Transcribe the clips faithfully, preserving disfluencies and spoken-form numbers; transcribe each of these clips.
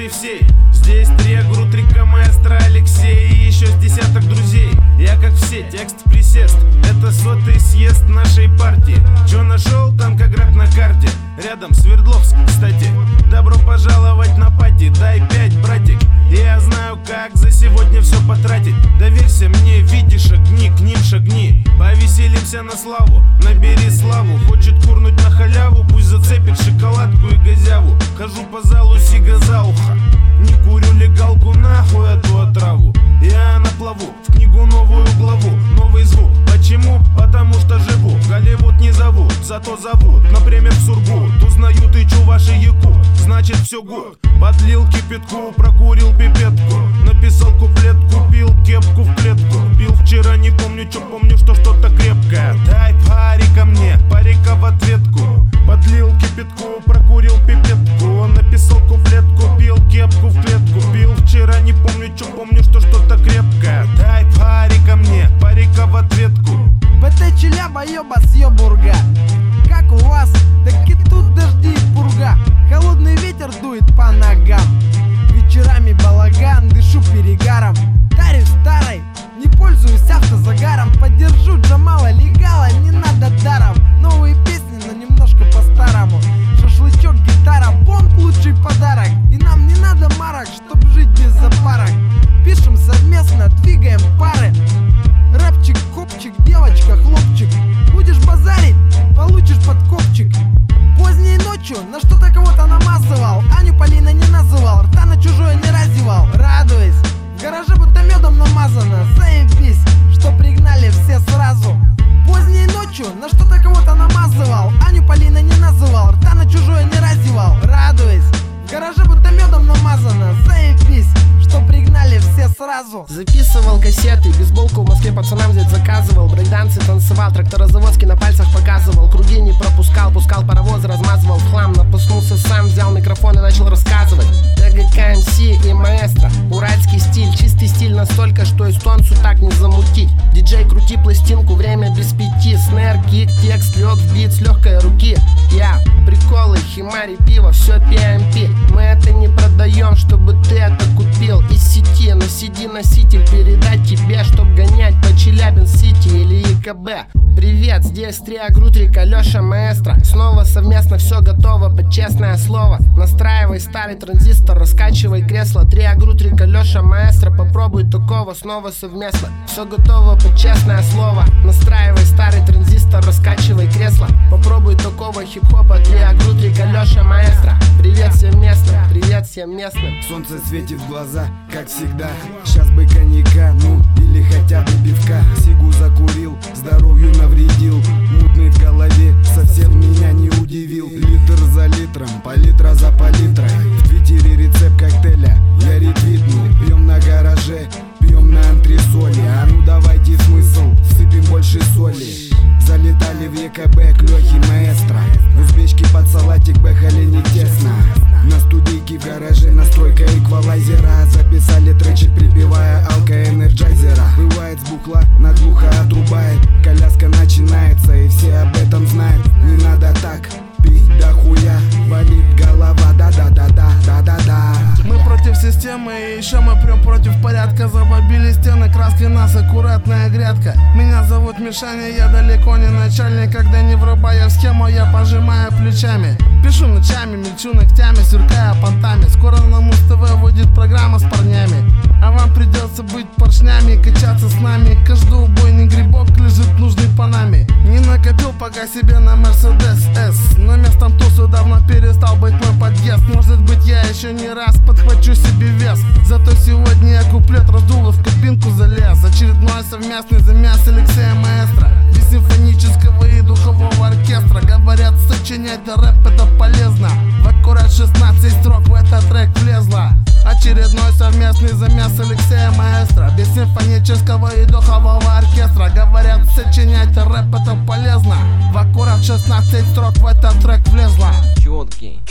и всей. Здесь Трегру, Трика, Маэстро, Алексей и еще с десяток друзей. Я как все, текст присест. Это сотый съезд нашей партии. Чё нашел, там как град на карте. Рядом Свердловск, кстати. Добро пожаловать на пати. Дай пять, братик. Я знаю, как за сегодня все потратить. Доверься мне, видишь огни, к ним шагни. Повеселимся на славу, набери славу. Хочет курнуть на халяву, пусть зацепит шоколадку и газяву. Хожу по залу, сига за ухо. Не курю легалку, нахуй эту отраву. Я на плаву, в книгу новую главу. Новый звук, почему? Потому что живу. Голливуд не зовут, зато зовут. Например, в Сургут. Узнают и чуваши яку, значит все гуд. Подлил кипятку, прокурил пипетку. Написал куплет, купил кепку в клетку. Пил вчера, не помню, чё помню, что что-то крепкое. Дай пари ко мне, парика в ответку. Подлил кипятку, прокурил пипетку. Он написал куплет, купил кепку в клетку. Пил вчера, не помню, чё помню, что что-то крепкое. Дай пари ко мне, парика в ответку. ПТ Челяба, ёба съёбурга. Как у вас, так и тут дожди и пурга. Холодный ветер дует по ногам. Вечерами балаган, дышу перегаром. Тарю старой, не пользуюсь автозагаром. Поддержу Джамала легала, не надо даром. Новые песни, но немножко по-старому. Шашлычок, гитара, бомб, лучший подарок. И нам не надо марок, чтоб жить без запарок. Пишем совместно, двигаем пары. Рэпчик, копчик, девочка, хлопчик. Будешь базарить, получишь подкопчик. Поздней ночью на что-то кого-то намазывал. Аню Полина не называл, рта на чужое не разевал. Радуясь, в гараже будто медом намазано. Заебись, что пригнали все сразу. Поздней ночью на что-то кого-то намазывал. Аню Полина не называл, рта на чужое не разевал. Радуясь, в гараже будто медом намазано. Заебись, что пригнали все сразу. Записывал кассеты, бейсболку в Москве пацанам взять заказывал. Брейкдансы танцевал, тракторозаводский на пальцах показывал. Круги не пропускал, пускал паровозы, размазывал в хлам. Напуснулся сам, взял микрофон и начал рассказывать. ТГК, МС и маэстро, уральский стиль. Чистый стиль настолько, что эстонцу так не замутить. Диджей, крути пластинку, время без пяти. Снэр, кик, текст, лег в бит с легкой руки. Я, приколы, химари, пиво, все пи эм пи. Мы это не продаем, чтобы ты это купил из сети. Но сиди носитель, передать тебе, чтоб гонять по Челябинск-Сити или ЕКБ. Привет, здесь Трегру, Трика, Лёша, Маэстро. Снова совместно все готово под честное слово. Настраивай старый транзистор, раскачивай кресло. Трегру, Трика, Лёша, Маэстро. Попробуй такого снова совместно. Все готово под честное слово. Настраивай старый транзистор, раскачивай кресло. Попробуй такого хип-хопа. Трегру, Трика, Лёша, Маэстро. Привет всем местным, привет всем местным. Солнце светит в глаза, как всегда. Сейчас бы коньяка, ну или хотя бы пивка. Сигу закурил, здоровью навредил. Мутный в голове, совсем меня не удивил. Литр за литром, палитра за палитрой. В твиттере рецепт коктейля я ретвитнул. Пьем на гараже, пьем на антресоли. А ну давайте смысл, всыпем больше соли. Залетали в ЕКБ к Лёхе Маэстро. Узбечки под салатик бэхали не тесно. На студийке в гараже настройка эквалайзера. Записали тречик, припевая алко-энерджайзера. Бывает с бухла, наглухо отрубает. Коляска начинается и все об этом знают. Не надо так пить до хуя, болит голова, да-да-да-да, да-да-да. Мы против системы и еще мы прям против порядка. Забобили стены краской, нас аккуратная грядка. Меня зовут Мишаня, я далеко не начальник. Когда не врубая в схему, я пожимаю плечами. Пишу ночами, мельчу ногтями, сверкая понтами. Скоро на Муз-ТВ выйдет программа с парнями. А вам придется быть поршнями и качаться с нами. Каждый убойный грибок лежит нужный по нами. Не накопил пока себе на Мерседес С. Но местом тусу давно перестал быть мой подъезд. Может быть я еще не раз подхвачу себе вес. Зато сегодня я куплет раздул и в кабинку залез. Очередной совместный замес Алексея Маэстро. Без симфонического и духового оркестра. Говорят, сочинять рэп это полезно. В аккурат шестнадцать строк в этот трек влезло. Очередной совместный замес Алексея Маэстро. Без симфонического и духового оркестра. Говорят, сочинять рэп это полезно. В аккурат шестнадцать строк в этот трек влезло. Чёткий.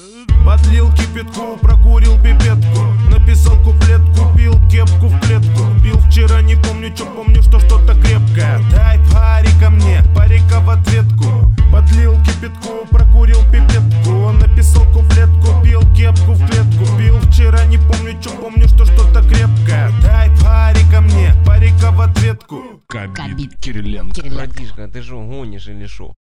Подлил кипятку, прокурил пипетку. Написал куплет, купил кепку в клетку. Пил вчера, не помню, чё помню, что что-то крепкое. Дай пари ко мне, парика в ответку. Подлил кипятку, прокурил пипетку. Он написал куплет, купил кепку в клетку. Пил вчера. водку. Кабит Кириленко. Братишка, ты шо, гонишь или шо?